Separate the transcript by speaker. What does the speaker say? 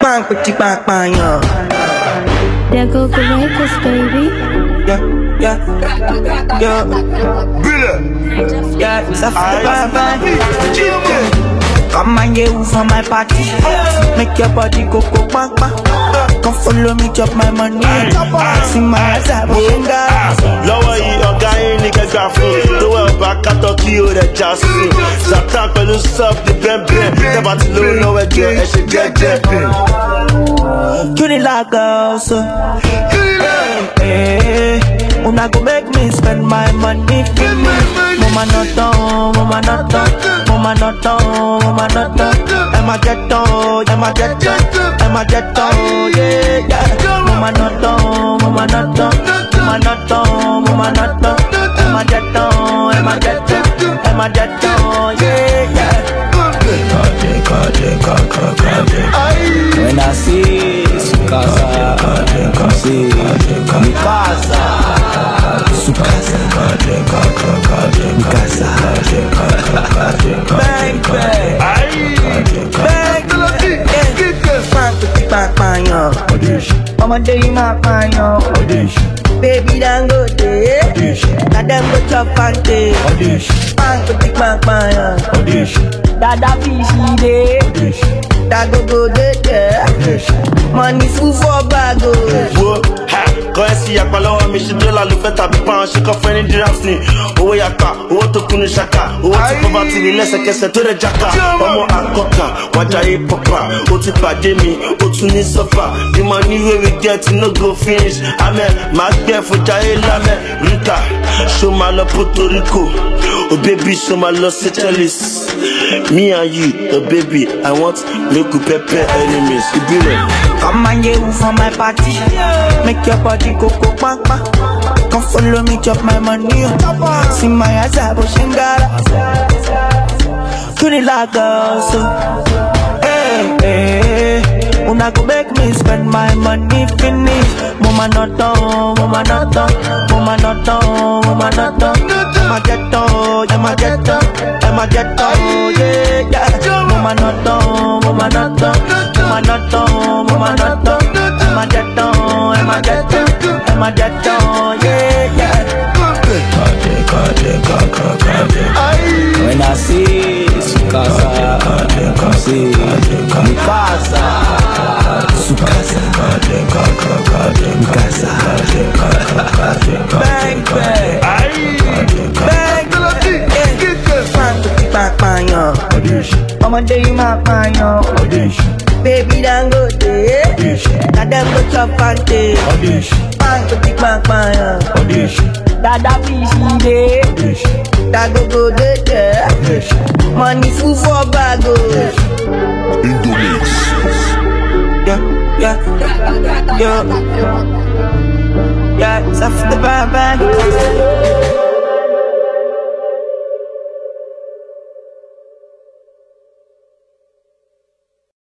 Speaker 1: Bang, pretty bang, bang, yeah.
Speaker 2: There go the Lakers, baby.
Speaker 1: Yeah. Yeah, it's a bang. Come and get for my party. Make your body go bang bang. Come follow me, chop my money. See my ass, I
Speaker 3: lọ́wọ́ yìí ọ̀gá yín ní kẹgbà fún tó wẹ̀ ọba kátó kí o rẹ̀ já sí Zlatan pẹ̀lú sub ní bẹ́ẹ̀bẹ́ẹ̀ tẹ́bà tí lówó lọ́wọ́ ẹjọ́ ẹ ṣe jẹ́jẹ́.
Speaker 1: Unilag una go make me spend my money for me. Mama not down, mama not down, mama not down, mama not down. I'ma get down, I'ma get down, I'ma get down, yeah, yeah. Mama not down, mama not down, mama not down, mama not down. I'ma get down, I'ma get down, I'ma get down, yeah, yeah. When I see Sukasa, see Mikasa, Sukasa, Mikasa, bang bang, bang bang, yo. Mama day not bang, yo. Baby don't go there, now them go chop and take. Bang bang, yo. Dada fishy day, that go there. Money full for bag.
Speaker 3: Whoa, ha, kọ́ ẹ sí apá lọ́wọ́ mi ṣe dọ́là ló fẹ́ tàbí pound ṣe kọ́ fẹ́ ní dirhams ni. Owó yàtọ̀, owó tó kún ní ṣaka, owó tí poverty ní lẹ́sẹ̀kẹsẹ̀ tó rẹ̀ jaka. Ọmọ àkọ́kà, wájà yé pọ́pà, ó ti pàdé mi, ó tún ní sọ́fà. The money wey we get no go finish. Amen, máa gbẹ́ fún jayé lámẹ́. Rita, ṣó máa lọ Puerto Rico. Oh baby, ṣó máa lọ Seychelles. Me and you, oh baby, I want make we prepare enemies.
Speaker 1: Come and get for my party. Make your body go bang bang. Come follow me, chop my money. See my ass, I push and gara. Unilag una go make me spend my money finish. Mama not down, mama not down, mama not down, mama not down. I'ma get down, I'ma get down, I'ma get down, yeah, yeah. Mama not down, mama not down, mama not down, mama not down. I'ma get down, I'ma get down, I'ma get down, yeah, yeah. When I see Sukasa, see Mikasa, Sukasa, Mikasa, bang bang, bang bang, yo. Mama day my bang, yo. Baby don't go there, now them go chop and take. Bang bang, yo. Dada fishy day, that go there. Money full for bag. Yeah, it's after the bang bang.